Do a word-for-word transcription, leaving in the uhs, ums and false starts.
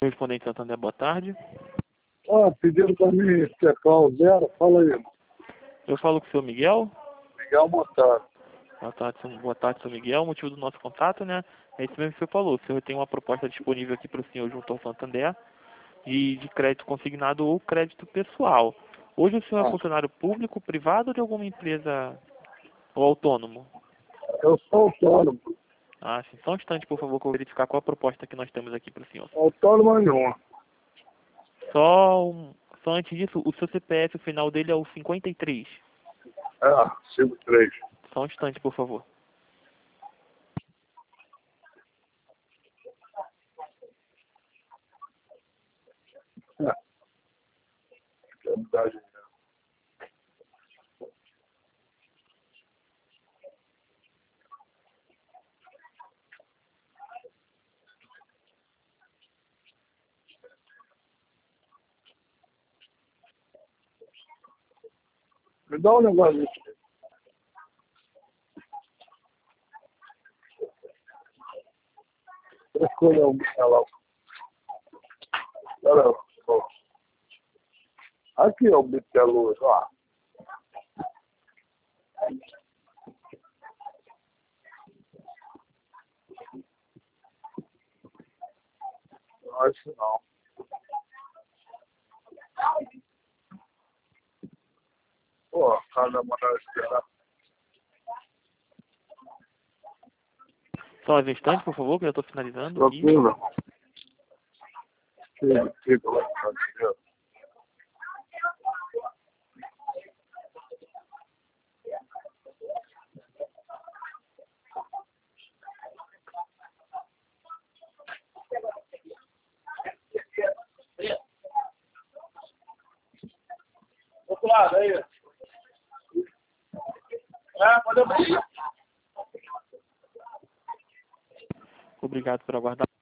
Correspondente Santander, boa tarde. Ah, pediram para mim checar o zero, fala aí. Eu falo com o senhor Miguel. Miguel, boa tarde. Boa tarde, senhor- boa tarde, senhor Miguel. O motivo do nosso contato, né? É isso mesmo que o senhor falou. O senhor tem uma proposta disponível aqui para o senhor junto ao Santander de, de crédito consignado ou crédito pessoal. Hoje o senhor é Ah. funcionário público, privado ou de alguma empresa ou autônomo? Eu sou autônomo. Ah, sim. Só um instante, por favor, que eu vou verificar qual a proposta que nós temos aqui para o senhor. Autônomo nenhum. Só, um, só antes disso, o seu C P F, o final dele é o cinquenta e três. É, cinco três. Só um instante, por favor. É. Que é verdade. Me dá um negócio disso. Escolha um lá. Olha lá. Aqui é o Biteluz, ó. Não, acho não. Pô, cada mandar esperar. Só mais um instante, por favor, que eu já estou finalizando. E... Procura. Fica, fica lá. Tá. Outro lado, aí. É, pode abrir. Obrigado por aguardar.